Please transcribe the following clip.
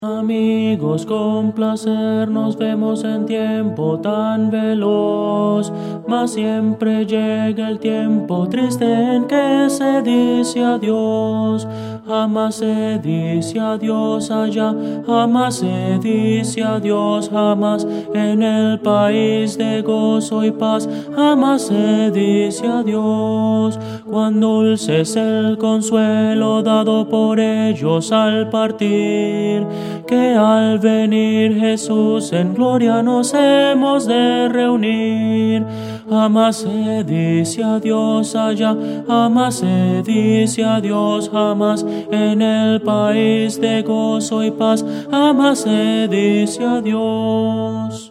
Amigos, con placer nos vemos en tiempo tan veloz, mas siempre llega el tiempo triste en que se dice adiós. Jamás se dice adiós allá, jamás se dice adiós, jamás en el país de gozo y paz, jamás se dice adiós. Cuán dulce es el consuelo dado por ellos al partir, que al venir Jesús en gloria nos hemos de reunir. Jamás se dice adiós allá, jamás se dice adiós, jamás en el país de gozo y paz, jamás se dice adiós.